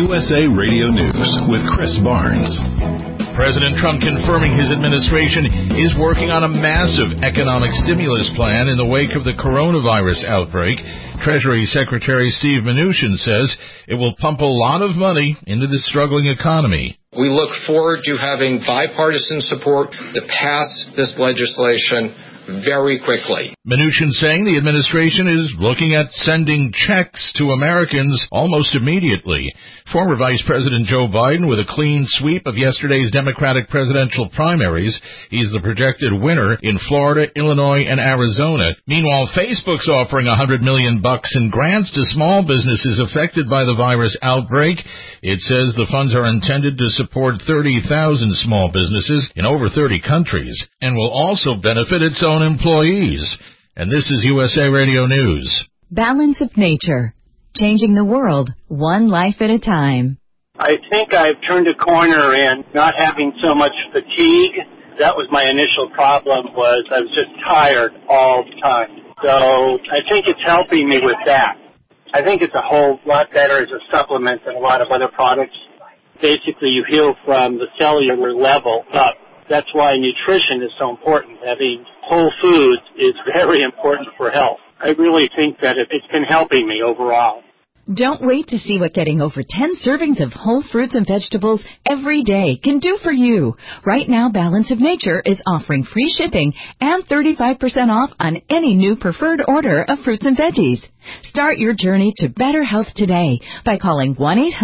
USA Radio News with Chris Barnes. President Trump confirming his administration is working on a massive economic stimulus plan in the wake of the coronavirus outbreak. Treasury Secretary Steve Mnuchin says it will pump a lot of money into the struggling economy. We look forward to having bipartisan support to pass this legislation very quickly. Mnuchin saying the administration is looking at sending checks to Americans almost immediately. Former Vice President Joe Biden with a clean sweep of yesterday's Democratic presidential primaries. He's the projected winner in Florida, Illinois, and Arizona. Meanwhile, Facebook's offering $100 million in grants to small businesses affected by the virus outbreak. It says the funds are intended to support 30,000 small businesses in over 30 countries and will also benefit its own employees. And this is USA Radio News. Balance of Nature. Changing the world, one life at a time. I think I've turned a corner in not having so much fatigue. That was my initial problem, was I was just tired all the time. So I think it's helping me with that. I think it's a whole lot better as a supplement than a lot of other products. Basically, you heal from the cellular level up. That's why nutrition is so important. Having whole foods is very important for health. I really think that it's been helping me overall. Don't wait to see what getting over 10 servings of whole fruits and vegetables every day can do for you. Right now, Balance of Nature is offering free shipping and 35% off on any new preferred order of fruits and veggies. Start your journey to better health today by calling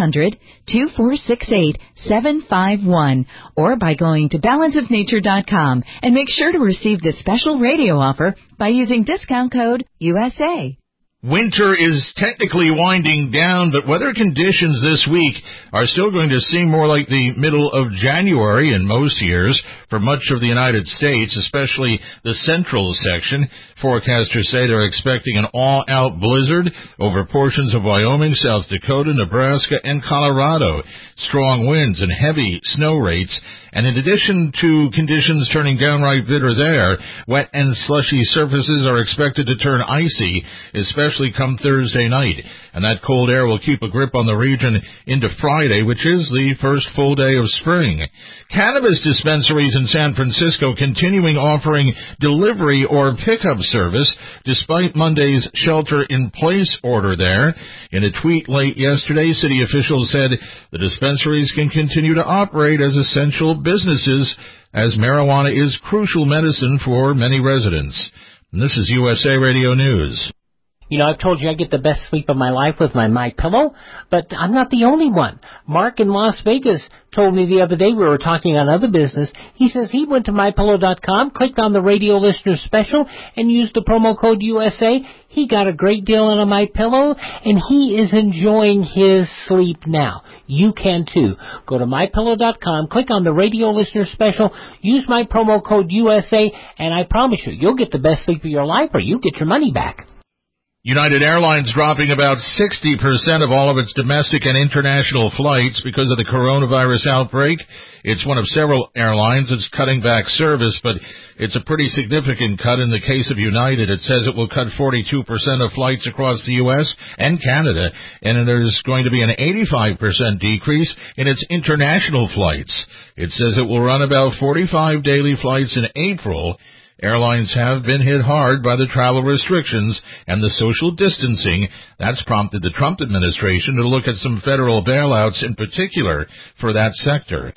1-800-2468-751 or by going to balanceofnature.com and make sure to receive this special radio offer by using discount code USA. Winter is technically winding down, but weather conditions this week are still going to seem more like the middle of January in most years for much of the United States, especially the central section. Forecasters say they're expecting an all-out blizzard over portions of Wyoming, South Dakota, Nebraska, and Colorado. Strong winds and heavy snow rates. And in addition to conditions turning downright bitter there, wet and slushy surfaces are expected to turn icy, especially come Thursday night. And that cold air will keep a grip on the region into Friday, which is the first full day of spring. Cannabis dispensaries in San Francisco continuing offering delivery or pickup service despite Monday's shelter-in-place order there. In a tweet late yesterday, city officials said the dispensaries can continue to operate as essential businesses as marijuana is crucial medicine for many residents. And this is USA Radio News. You know, I've told you I get the best sleep of my life with my MyPillow, but I'm not the only one. Mark in Las Vegas told me the other day, we were talking on other business, he says he went to MyPillow.com, clicked on the radio listener special, and used the promo code USA. He got a great deal on a MyPillow, and he is enjoying his sleep now. You can too. Go to MyPillow.com, click on the radio listener special, use my promo code USA, and I promise you, you'll get the best sleep of your life or you get your money back. United Airlines dropping about 60% of all of its domestic and international flights because of the coronavirus outbreak. It's one of several airlines that's cutting back service, but it's a pretty significant cut in the case of United. It says it will cut 42% of flights across the U.S. and Canada, and there's going to be an 85% decrease in its international flights. It says it will run about 45 daily flights in April. Airlines have been hit hard by the travel restrictions and the social distancing. That's prompted the Trump administration to look at some federal bailouts in particular for that sector.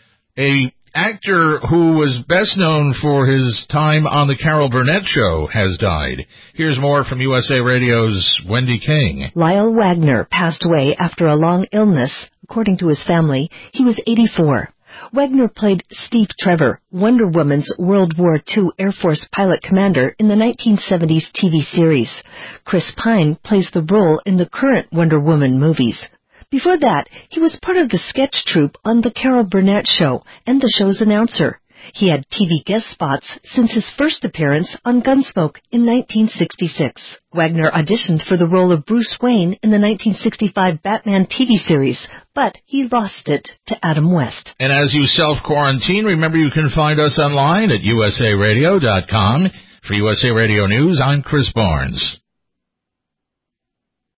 An actor who was best known for his time on the Carol Burnett Show has died. Here's more from USA Radio's Wendy King. Lyle Wagner passed away after a long illness. According to his family, he was 84. Wagner played Steve Trevor, Wonder Woman's World War II Air Force pilot commander in the 1970s TV series. Chris Pine plays the role in the current Wonder Woman movies. Before that, he was part of the sketch troupe on The Carol Burnett Show and the show's announcer. He had TV guest spots since his first appearance on Gunsmoke in 1966. Wagner auditioned for the role of Bruce Wayne in the 1965 Batman TV series, but he lost it to Adam West. And as you self-quarantine, remember you can find us online at usaradio.com. For USA Radio News, I'm Chris Barnes.